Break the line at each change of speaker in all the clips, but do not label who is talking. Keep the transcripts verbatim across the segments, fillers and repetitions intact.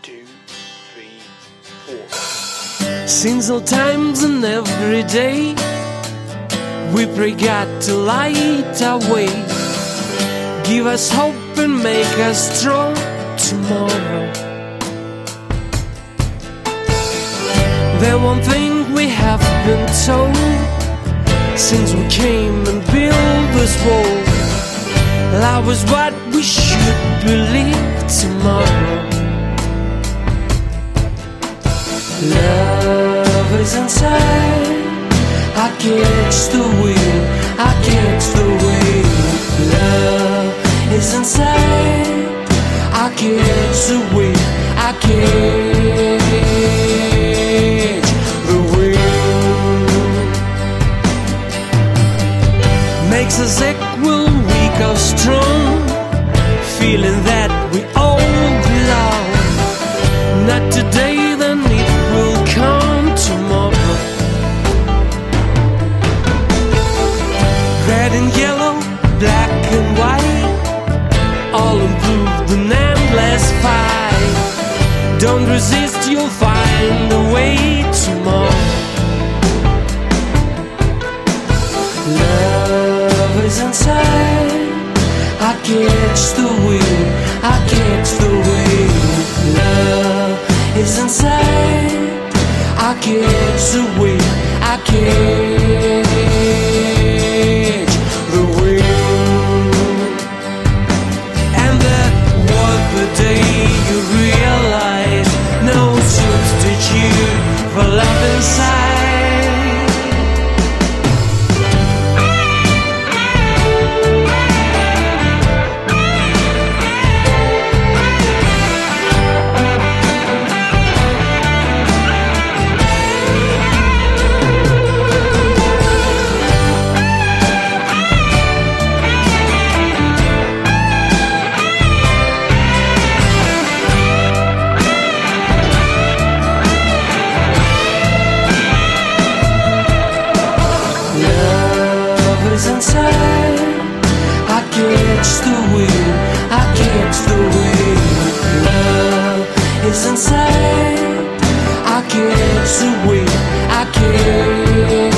two, three, four.
Since old times and every day, we pray God to light our way, give us hope and make us strong tomorrow. The one thing we have been told since we came and built this wall, love is what we should believe tomorrow. Love is inside, against the wind, against the wind. Love is inside, against the wind, against the wind. Makes us equal, weak or strong, feeling that we all belong. Not today, then it will come tomorrow. Red and yellow, black and white, all improved in endless fight. Don't resist, you'll find a way tomorrow. Love is inside, against the wind, against the wind. Love is inside, against the wind, against the wind. And that was the day you realize no substitute for love inside. Is inside, against the wind, against the wind. Love is inside, against the wind, against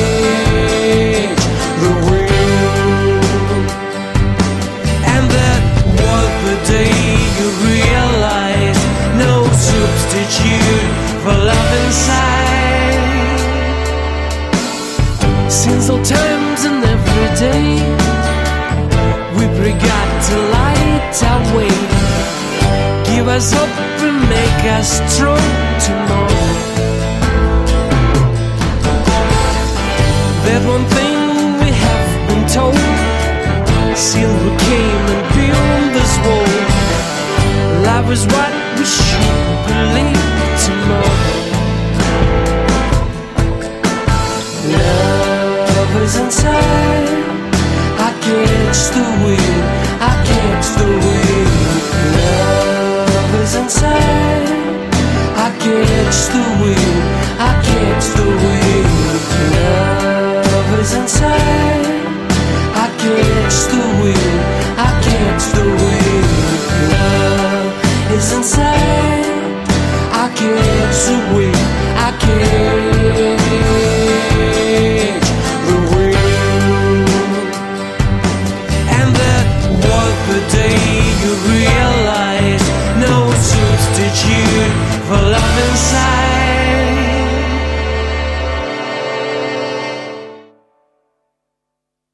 the wind. And that was the day you realized no substitute for love inside. Since old times and every day, we pray God to light our way, give us hope and make us strong tomorrow. That one thing we have been told since we came and built this wall, love is what we should believe tomorrow. Love is inside, against the wind, against the wind. Love is inside, against the wind, against the wind. Love is inside.